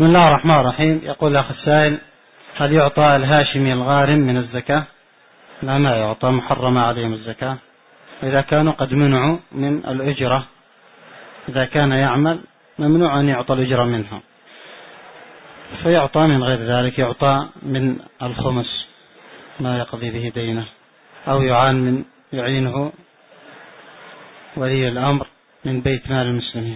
بسم الله الرحمن الرحيم. يقول الأخ السائل: هل يعطى الهاشمي الغارم من الزكاة؟ لا، ما يعطى، محرمة عليهم الزكاة إذا كانوا قد منعوا من الأجرة. إذا كان يعمل ممنوع أن يعطى الأجرة منها، فيعطى من غير ذلك، يعطى من الخمس ما يقضي به دينه، أو يعينه ولي الأمر من بيت مال المسلمين.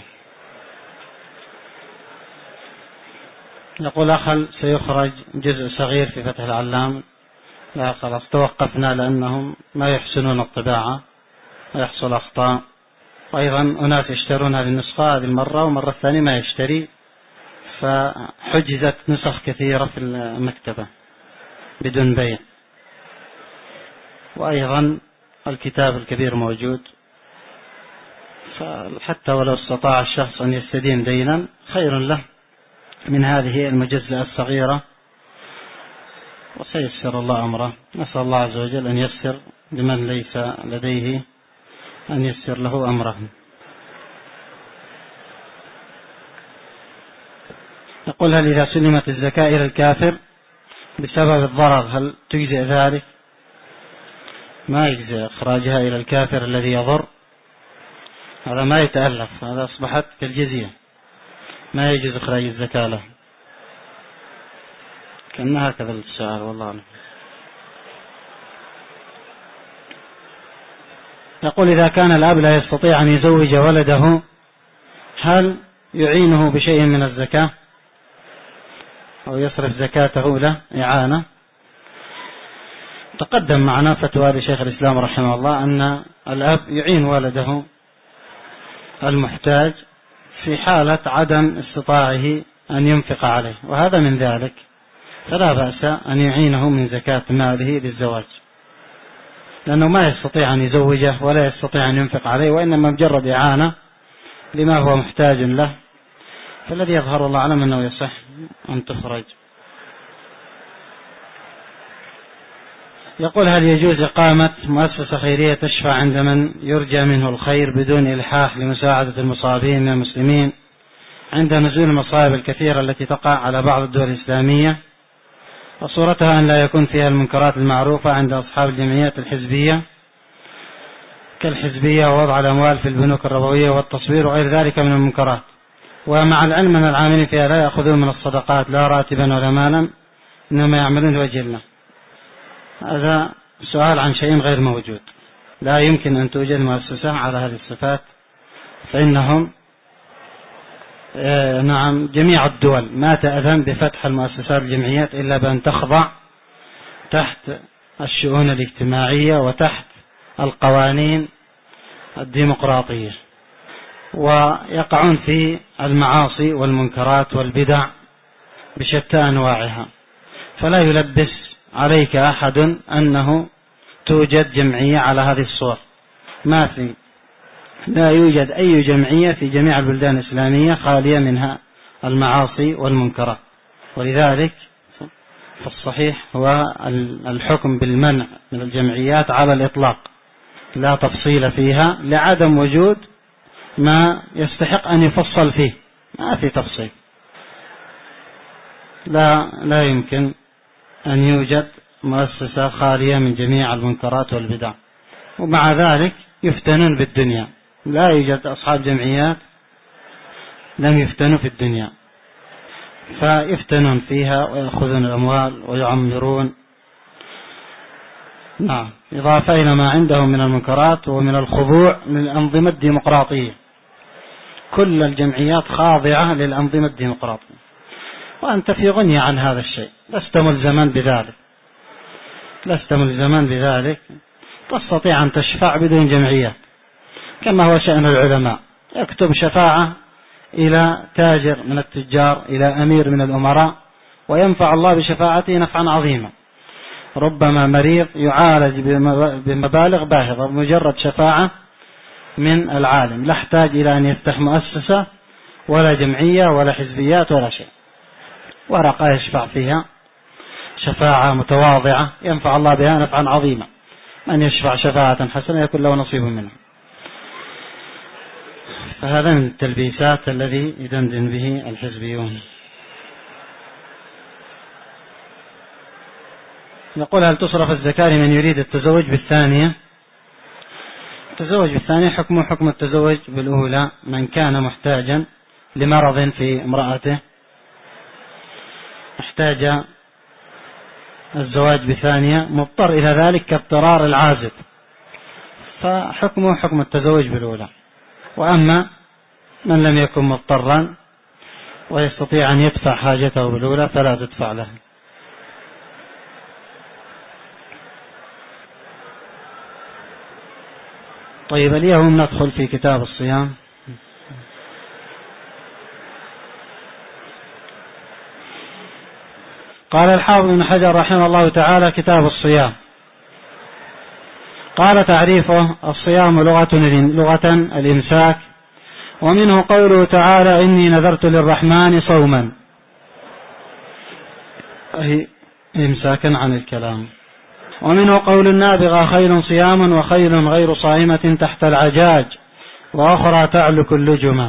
يقول أخل: سيخرج جزء صغير في فتح العلام. لا خلاص، توقفنا لأنهم ما يحسنون الطباعة ويحصل أخطاء، وأيضا أناس يشترونها للنسخة هذه المرة، ومرة الثانية ما يشتري، فحجزت نسخ كثيرة في المكتبة بدون بيع. وأيضا الكتاب الكبير موجود، فحتى ولو استطاع الشخص أن يستدين دينا خير له من هذه المجزئة الصغيرة، وسيسر الله أمره. نسأل الله عز وجل أن يسر لمن ليس لديه، أن يسر له أمره. يقول: هل إذا سلمت الزكاة إلى الكافر بسبب الضرر هل تجزئ ذلك؟ ما يجزئ إخراجها إلى الكافر الذي يضر، هذا ما يتألف، هذا أصبحت كالجزية، ما يجوز إخراج الزكاة له. كان هكذا السؤال، والله أعلم. يقول: إذا كان الأب لا يستطيع أن يزوج ولده هل يعينه بشيء من الزكاة أو يصرف زكاته له إعانة؟ تقدم معنا فتوى لشيخ الإسلام رحمه الله أن الأب يعين ولده المحتاج في حالة عدم استطاعه أن ينفق عليه، وهذا من ذلك، فلا بأس أن يعينه من زكاة ماله للزواج، لأنه ما يستطيع أن يزوجه ولا يستطيع أن ينفق عليه، وإنما مجرد إعانة لما هو محتاج له، فالذي يظهر الله أعلم أنه يصح أن تخرج. يقول: هل يجوز إقامة مؤسسة خيرية تشفع عند من يرجى منه الخير بدون إلحاح لمساعدة المصابين من المسلمين عند نزول المصائب الكثيرة التي تقع على بعض الدول الإسلامية، وصورتها أن لا يكون فيها المنكرات المعروفة عند أصحاب الجمعيات الحزبية كالحزبية ووضع الأموال في البنوك الربوية والتصوير وغير ذلك من المنكرات، ومع العلم أن العاملين فيها لا يأخذون من الصدقات لا راتبا ولا مالا، إنما يعملون لوجه الله؟ هذا سؤال عن شيء غير موجود. لا يمكن أن توجد مؤسسة على هذه الصفات، فإنهم نعم جميع الدول ما تأذن بفتح المؤسسات الجمعيات إلا بأن تخضع تحت الشؤون الاجتماعية وتحت القوانين الديمقراطية، ويقعون في المعاصي والمنكرات والبدع بشتى أنواعها، فلا يلبس عليك أحد أنه توجد جمعية على هذه الصور. لا يوجد أي جمعية في جميع البلدان الإسلامية خالية منها المعاصي والمنكرات، ولذلك فالصحيح هو الحكم بالمنع من الجمعيات على الإطلاق، لا تفصيل فيها لعدم وجود ما يستحق أن يفصل فيه، ما في تفصيل، لا يمكن أن يوجد مؤسسة خالية من جميع المنكرات والبدع. ومع ذلك يفتنون بالدنيا، لا يوجد أصحاب جمعيات لم يفتنوا في الدنيا، فيفتنون فيها ويأخذون الأموال ويعمرون. نعم، إضافة إلى ما عندهم من المنكرات ومن الخضوع للأنظمة الديمقراطية، كل الجمعيات خاضعة للأنظمة الديمقراطية، وأنت في غنية عن هذا الشيء، لست ملزما بذلك، تستطيع أن تشفع بدون جمعيات، كما هو شأن العلماء، يكتب شفاعة إلى تاجر من التجار، إلى أمير من الأمراء، وينفع الله بشفاعته نفعا عظيما، ربما مريض يعالج بمبالغ باهظة بمجرد شفاعة من العالم، لا يحتاج إلى أن يفتح مؤسسة ولا جمعية ولا حزبيات ولا شيء، ورقة يشفع فيها شفاعة متواضعة ينفع الله بها نفعا عظيما، من يشفع شفاعة حسنة يكون له نصيب منها. فهذا من التلبيسات الذي يدندن به الحزبيون. يقول: هل تصرف الزكاة لمن يريد التزوج بالثانية؟ التزوج بالثانية حكمه حكم التزوج بالأولى. من كان محتاجا لمرض في امرأته احتاج الزواج بثانية مضطر إلى ذلك كاضطرار العازب، فحكمه حكم التزوج بالأولى. وأما من لم يكن مضطرا ويستطيع أن يدفع حاجته بالأولى فلا تدفع له. طيب، اليوم ندخل في كتاب الصيام. قال الحافظ ابن حجر رحمه الله تعالى: كتاب الصيام. قال: تعريفه: الصيام لغة الإمساك، ومنه قوله تعالى: إني نذرت للرحمن صوما، أي إمساكا عن الكلام. ومنه قول النابغة: خيل صيام وخيل غير صائمة تحت العجاج وأخرى تعلك اللجمة،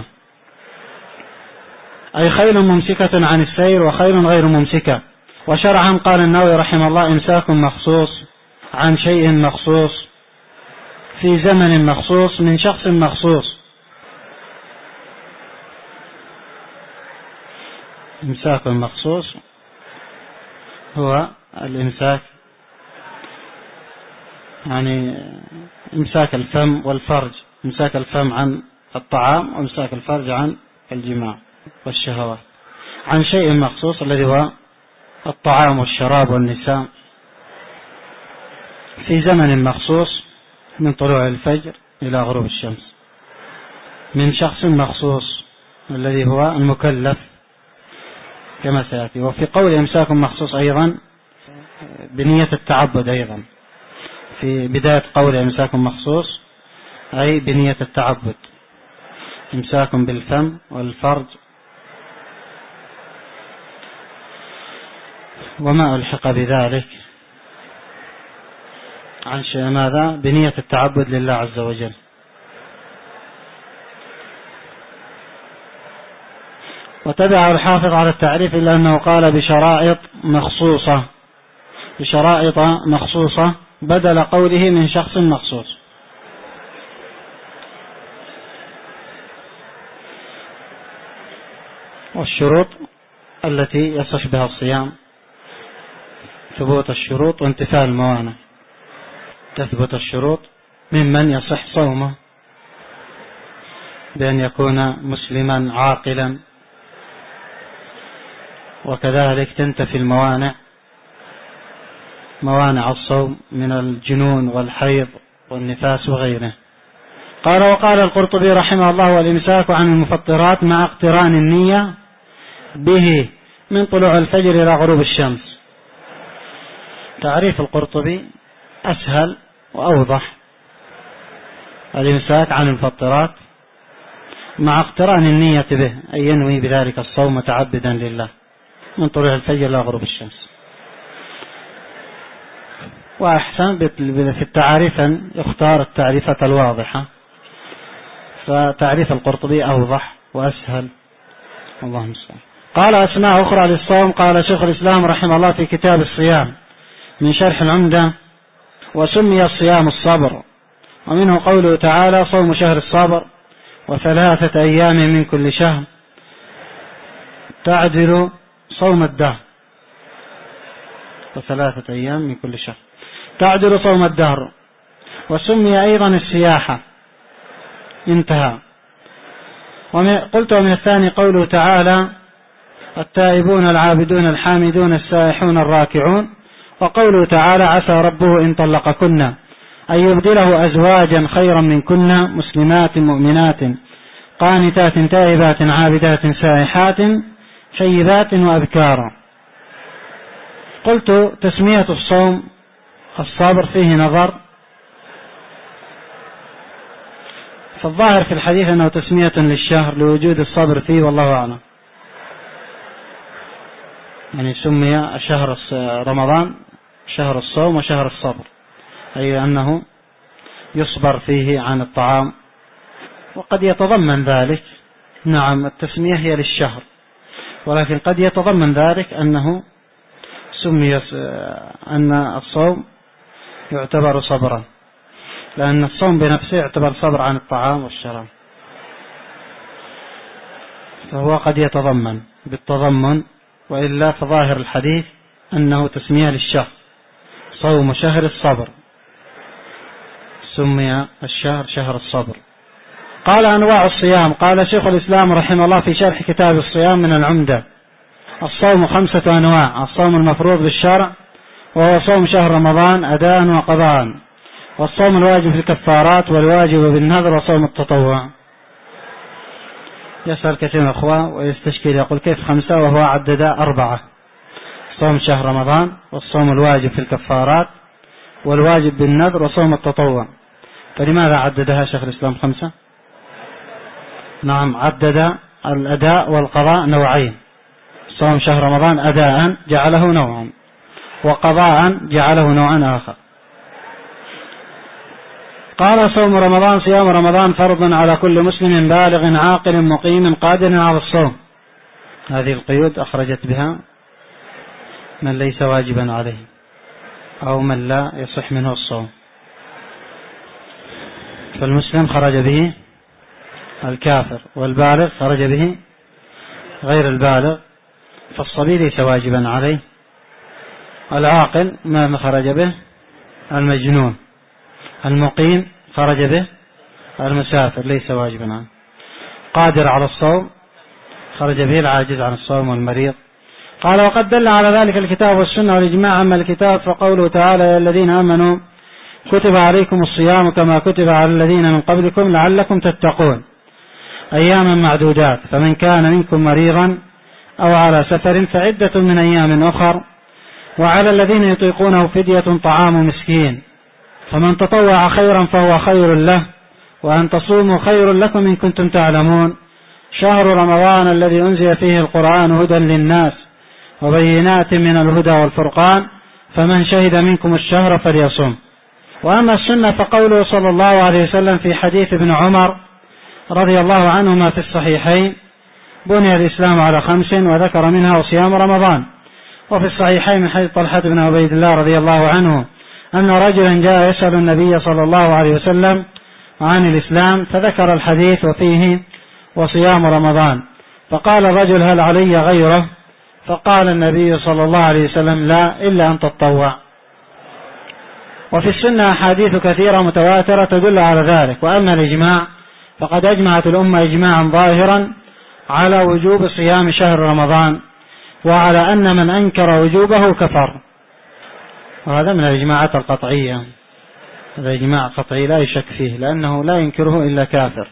أي خيل ممسكة عن السير وخيل غير ممسكة. وشرعا قال النووي رحمه الله: إمساك مخصوص عن شيء مخصوص في زمن مخصوص من شخص مخصوص. إمساك مخصوص هو الإمساك، يعني إمساك الفم والفرج، إمساك الفم عن الطعام وإمساك الفرج عن الجماع والشهوات، عن شيء مخصوص الذي هو الطعام والشراب والنساء، في زمن مخصوص من طلوع الفجر إلى غروب الشمس، من شخص مخصوص الذي هو المكلف كما سيأتي. وفي قول إمساك مخصوص أيضا بنية التعبد، أيضا في بداية قول إمساك مخصوص أي بنية التعبد، إمساك بالفم والفرج وما ألحق بذلك عن شيء، ماذا؟ بنية التعبد لله عز وجل. وتبع الحافظ على التعريف إلا أنه قال بشرائط مخصوصة بدل قوله من شخص مخصوص. والشروط التي يصح بها الصيام: ثبوت الشروط وانتفاء الموانع. تثبت الشروط ممن يصح صومه بأن يكون مسلما عاقلا، وكذلك تنتفي الموانع، موانع الصوم من الجنون والحيض والنفاس وغيره. قال: وقال القرطبي رحمه الله: والإمساك عن المفطرات مع اقتران النية به من طلوع الفجر إلى غروب الشمس. تعريف القرطبي أسهل وأوضح: الإمساك عن المفطرات مع اقتران النية به، أي ينوي بذلك الصوم متعبدا لله من طلوع الفجر إلى غروب الشمس. وأحسن في التعريف أن يختار التعريفة الواضحة، فتعريف القرطبي أوضح وأسهل. اللهم صل. قال: أسماء أخرى للصوم. قال شيخ الإسلام رحمه الله في كتاب الصيام من شرح العمدة: وسمي الصيام الصبر، ومنه قوله تعالى: صوم شهر الصبر و3 أيام من كل شهر تعدل صوم الدهر، و3 أيام من كل شهر تعدل صوم الدهر. وسمي أيضا السياحة. انتهى. قلت: ومن الثاني قوله تعالى: التائبون العابدون الحامدون السائحون الراكعون. وقوله تعالى: عسى ربه إن طلقكن أن يبدله أزواجا خيرا منكن مسلمات مؤمنات قانتات تائبات عابدات سائحات شيبات وأبكارا. قلت: تسمية الصوم الصبر فيه نظر، فالظاهر في الحديث أنه تسمية للشهر لوجود الصبر فيه، والله أعلم. يعني سمي شهر رمضان شهر الصوم وشهر الصبر، أي أنه يصبر فيه عن الطعام. وقد يتضمن ذلك، نعم التسمية هي للشهر، ولكن قد يتضمن ذلك أنه سمي أن الصوم يعتبر صبرا، لأن الصوم بنفسه يعتبر صبر عن الطعام والشراب، فهو قد يتضمن بالتضمن، وإلا فظاهر الحديث أنه تسمية للشهر، صوم شهر الصبر، سمي الشهر شهر الصبر. قال أنواع الصيام. قال شيخ الإسلام رحمه الله في شرح كتاب الصيام من العمدة: الصوم 5 أنواع: الصوم المفروض بالشرع وهو صوم شهر رمضان أداء وقضاء، والصوم الواجب في الكفارات، والواجب بالنذر، وصوم التطوع. يسأل كثير من الأخوة ويستشكل يقول كيف 5 وهو عدد 4: صوم شهر رمضان، والصوم الواجب في الكفارات، والواجب بالنذر، وصوم التطوع. فلماذا عددها شيخ الإسلام 5؟ نعم، عدد الأداء والقضاء نوعين: صوم شهر رمضان أداء جعله نوعا، وقضاء جعله نوعا آخر. قال: صوم رمضان صيام رمضان فرض على كل مسلم بالغ عاقل مقيم قادر على الصوم. هذه القيود أخرجت بها من ليس واجبا عليه أو من لا يصح منه الصوم. فالمسلم خرج به الكافر، والبالغ خرج به غير البالغ، فالصبي ليس واجبا عليه، العاقل ما خرج به المجنون، المقيم خرج به المسافر ليس واجبا عنه، قادر على الصوم خرج به العاجز عن الصوم والمريض. قال: وقد دل على ذلك الكتاب والسنة والإجماع. أما الكتاب فقوله تعالى: يا الذين آمنوا كتب عليكم الصيام كما كتب على الذين من قبلكم لعلكم تتقون، أياما معدودات، فمن كان منكم مريضا أو على سفر فعدة من أيام أخر، وعلى الذين يطيقونه فدية طعام مسكين، فمن تطوع خيرا فهو خير له، وأن تصوموا خير لكم إن كنتم تعلمون. شهر رمضان الذي أنزل فيه القرآن هدى للناس وبينات من الهدى والفرقان، فمن شهد منكم الشهر فليصم. وأما السنة فقوله صلى الله عليه وسلم في حديث ابن عمر رضي الله عنهما في الصحيحين: بني الإسلام على 5 وذكر منها صيام رمضان. وفي الصحيحين من حديث طلحة بن عبيد الله رضي الله عنه أن رجلا جاء يسأل النبي صلى الله عليه وسلم عن الإسلام، فذكر الحديث وفيه وصيام رمضان، فقال الرجل: هل علي غيره؟ فقال النبي صلى الله عليه وسلم: لا، إلا أن تتطوع. وفي السنة أحاديث كثيرة متواترة تدل على ذلك. وأما الإجماع فقد أجمعت الأمة إجماعا ظاهرا على وجوب صيام شهر رمضان، وعلى أن من أنكر وجوبه كفر. وهذا من الإجماعات القطعية، هذا إجماع قطعي لا يشك فيه، لأنه لا ينكره إلا كافر.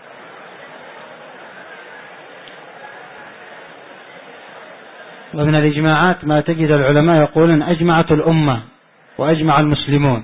ومن الإجماعات ما تجد العلماء يقولون أجمعت الأمة وأجمع المسلمون.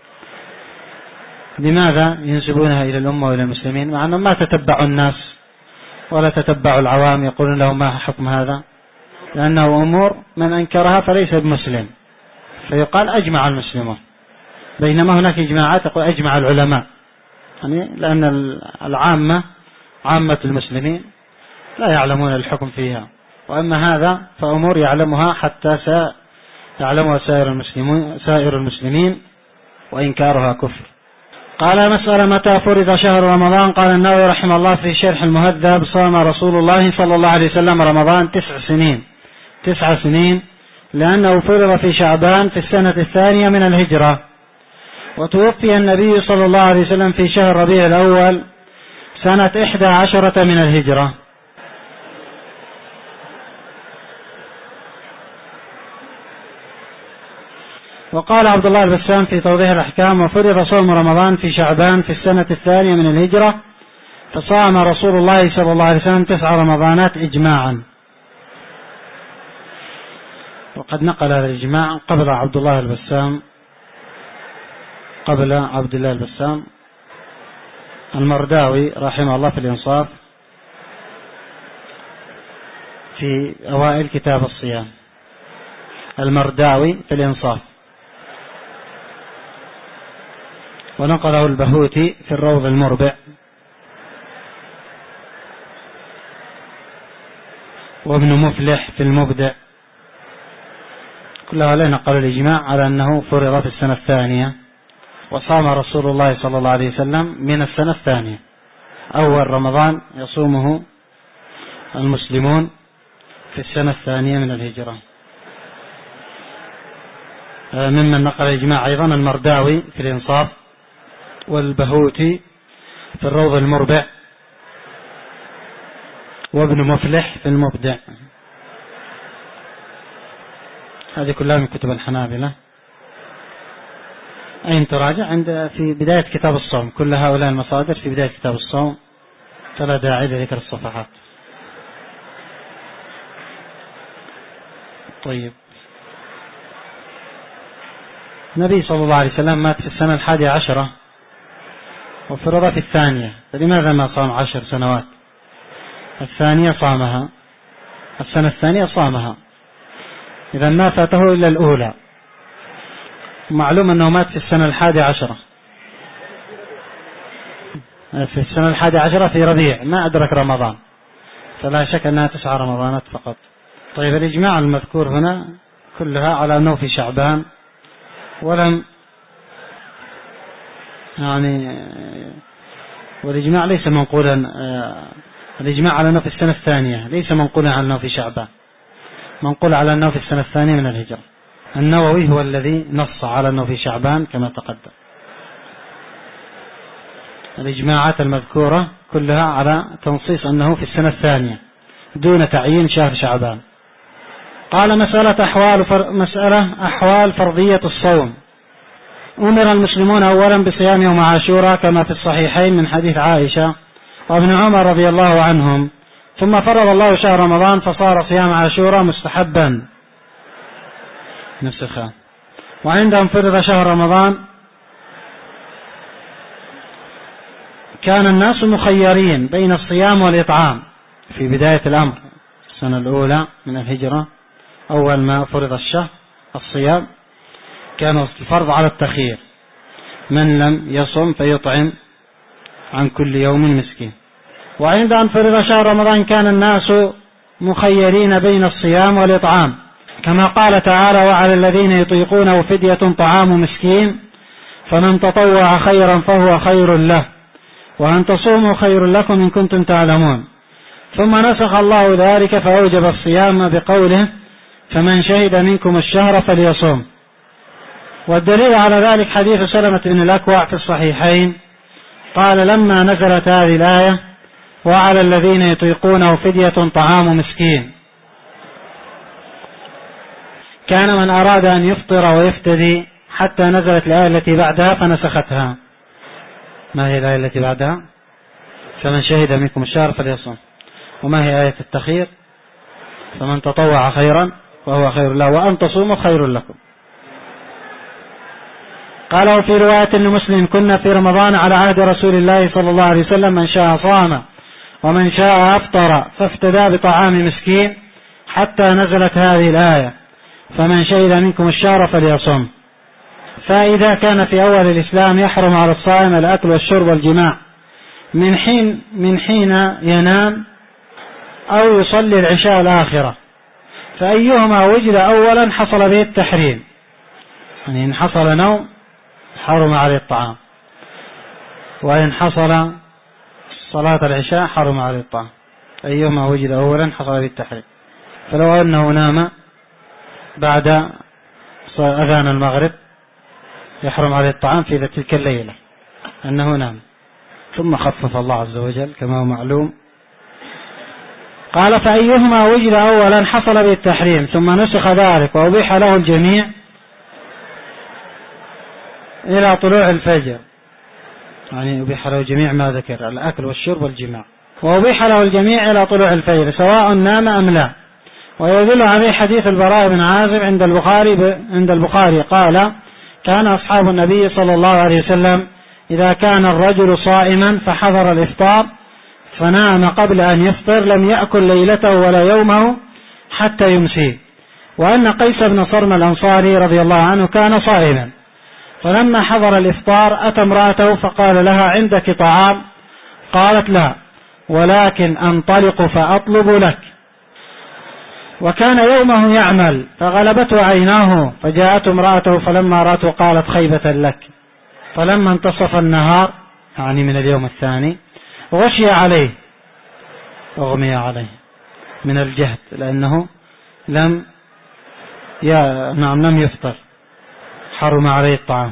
لماذا ينسبونها إلى الأمة وإلى المسلمين مع أنهم ما تتبعوا الناس ولا تتبعوا العوام يقولون لهم ما حكم هذا؟ لأنه أمور من أنكرها فليس بمسلم، فيقال أجمع المسلمون، بينما هناك إجماعات تقول أجمع العلماء، يعني لأن العامة عامة المسلمين لا يعلمون الحكم فيها، وأما هذا فأمور يعلمها حتى يعلمها سائر المسلمين، وإنكارها كفر. قال: مسألة متى فرض شهر رمضان؟ قال النووي رحمه الله في شرح المهذب: صام رسول الله صلى الله عليه وسلم رمضان 9 سنين، لأنه فرض في شعبان في السنة 2 من الهجرة، وتوفي النبي صلى الله عليه وسلم في شهر ربيع الأول سنة 11 من الهجرة. وقال عبد الله البسام في توضيح الأحكام: وفرض صوم رمضان في شعبان في السنة 2 من الهجرة، فصام رسول الله صلى الله عليه وسلم 9 رمضانات إجماعا. وقد نقل هذا الإجماع قبل عبد الله البسام المرداوي رحمه الله في الإنصاف في أوائل كتاب الصيام، المرداوي في الإنصاف، ونقله البهوتي في الروض المربع، وابن مفلح في المبدع، كل هؤلاء نقلوا الإجماع على أنه فرض في السنة الثانية، وصام رسول الله صلى الله عليه وسلم من السنة الثانية. أول رمضان يصومه المسلمون في السنة الثانية من الهجرة. ممن نقل الإجماع أيضا المرداوي في الإنصاف، والبهوتي في الروض المربع، وابن مفلح في المبدع. هذه كلها من كتب الحنابلة. أين تراجع؟ في بداية كتاب الصوم. كل هؤلاء المصادر في بداية كتاب الصوم، فلا داعي لذكر الصفحات. طيب، النبي صلى الله عليه وسلم مات في السنة 11 وفرض في الثانية، فلماذا ما صام 10 سنوات؟ الثانية صامها، السنة الثانية صامها، إذا ما فاته إلا الأولى. معلوم أنه مات في السنة 11، في السنة 11 في ربيع، ما أدرك رمضان، فلا شك أنها 9 رمضانات فقط. طيب، الإجماع المذكور هنا كلها على أنه في شعبان، ولم والإجماع ليس منقولا، الإجماع على أنه في السنة الثانية ليس منقولا على أنه في شعبان، منقول على أنه في السنة الثانية من الهجرة. النووي هو الذي نص على أنه في شعبان كما تقدم. الإجماعات المذكورة كلها على تنصيص أنه في السنة الثانية دون تعيين شهر شعبان. قال: مسألة أحوال فرضية الصوم. أمر المسلمون أولا بصيام يوم عاشوراء كما في الصحيحين من حديث عائشة وابن عمر رضي الله عنهم، ثم فرض الله شهر رمضان فصار صيام عاشوراء مستحبا نسخا. وعندهم فرض شهر رمضان كان الناس مخيرين بين الصيام والإطعام في بداية الأمر، السنة الأولى من الهجرة، أول ما فرض الشهر الصيام كان الفرض على التخيير، من لم يصم فيطعم عن كل يوم مسكين. وعند أن فرض شهر رمضان كان الناس مخيرين بين الصيام والإطعام، كما قال تعالى: وعلى الذين يطيقونه فدية طعام مسكين فمن تطوع خيرا فهو خير له وأن تصوموا خير لكم إن كنتم تعلمون. ثم نسخ الله ذلك فأوجب الصيام بقوله: فمن شهد منكم الشهر فليصوم. والدليل على ذلك حديث سلمة بن الأكوع في الصحيحين قال: لما نزلت هذه الآية وعلى الذين يطيقونه فدية طعام مسكين، كان من أراد أن يفطر ويفتدي حتى نزلت الآية التي بعدها فنسختها. ما هي الآية التي بعدها؟ فمن شهد منكم الشهر فليصوم. وما هي آية التخير؟ فمن تطوع خيرا فهو خير له وأن تصوموا خير لكم. قالوا في رواية لمسلم: كنا في رمضان على عهد رسول الله صلى الله عليه وسلم من شاء صام ومن شاء أفطر فافتدى بطعام مسكين حتى نزلت هذه الآية: فمن شهد منكم الشهر فليصوم. فإذا كان في أول الإسلام يحرم على الصائم الأكل والشرب والجماع من حين ينام أو يصلي العشاء الآخرة، فأيهما وجد أولا حصل به التحريم. يعني إن حصل نوم حرم عليه الطعام، وإن حصل صلاة العشاء حرم عليه الطعام. أيهما وجد أولا حصل به التحريم. فلو أنه نام بعد أذان المغرب يحرم عليه الطعام في تلك الليلة أنه نام، ثم خفف الله عز وجل كما هو معلوم. قال: فأيهما وجد أولا حصل به التحريم ثم نسخ ذلك وأبيح له الجميع إلى طلوع الفجر. يعني أبيح له جميع ما ذكر، الأكل والشرب والجماع، وأبيح له الجميع إلى طلوع الفجر سواء نام أم لا. ويدل عليه حديث البراء بن عازب عند البخاري قال: كان أصحاب النبي صلى الله عليه وسلم إذا كان الرجل صائما فحضر الإفطار فنام قبل أن يفطر لم يأكل ليلته ولا يومه حتى يمسي. وأن قيس بن صرم الأنصاري رضي الله عنه كان صائما، فلما حضر الإفطار أتى امرأته فقال لها: عندك طعام؟ قالت: لا، ولكن أنطلق فأطلب لك. وكان يومه يعمل فغلبته عيناه، فجاءته امرأته فلما رأته قالت خيبة لك. فلما انتصف النهار يعني من اليوم الثاني غشي عليه، أغمي عليه من الجهد، لأنه لم يفطر، حرم عليه الطعام.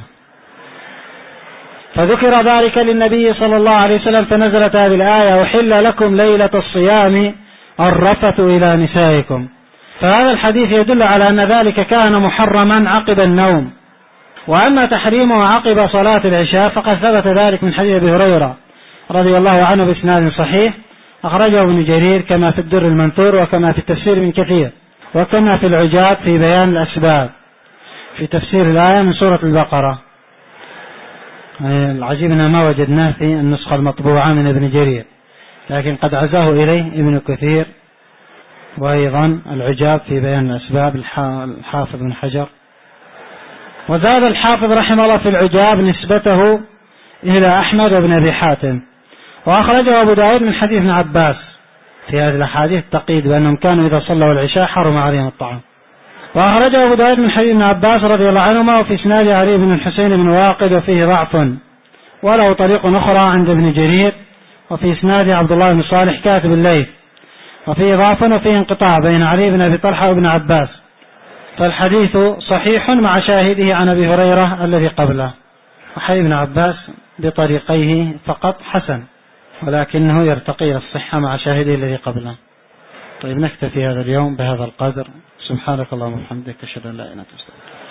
فذكر ذلك للنبي صلى الله عليه وسلم، فنزلت هذه الآية: وحل لكم ليلة الصيام الرفث إلى نسائكم. فهذا الحديث يدل على أن ذلك كان محرما عقب النوم. وأما تحريمه عقب صلاة العشاء فقد ثبت ذلك من حديث أبي هريرة رضي الله عنه بإسناد صحيح، أخرجه ابن جرير كما في الدر المنثور، وكما في التفسير من كثير، وكما في العجاب في بيان الأسباب في تفسير الآية من سورة البقرة. العجيب أننا ما وجدناه في النسخة المطبوعة من ابن جرير، لكن قد عزاه إليه ابن كثير، وأيضا العجاب في بيان الأسباب الحافظ بن حجر. وزاد الحافظ رحمه الله في العجاب نسبته إلى أحمد بن أبي حاتم، وأخرجه أبو داود من حديث ابن عباس في هذه الأحاديث التقييد بأنهم كانوا إذا صلوا العشاء حرم عليهم الطعام. وأخرجه أبو داود من حديث ابن عباس رضي الله عنهما، وفي إسناد علي بن الحسين بن واقد وفيه ضعف، وله طريق أخرى عند ابن جرير، وفي إسناد عبد الله بن صالح كاتب الليث، وفيه ضعف وفيه انقطاع بين علي بن أبي طلحة وابن عباس. فالحديث صحيح مع شاهده عن أبي هريرة الذي قبله. وحديث ابن عباس بطريقيه فقط حسن، ولكنه يرتقي إلى الصحة مع شاهده الذي قبله. طيب، نكتفي هذا اليوم بهذا القدر. سبحانك اللهم وبحمدك، أشهد أن لا إله إلا أنت.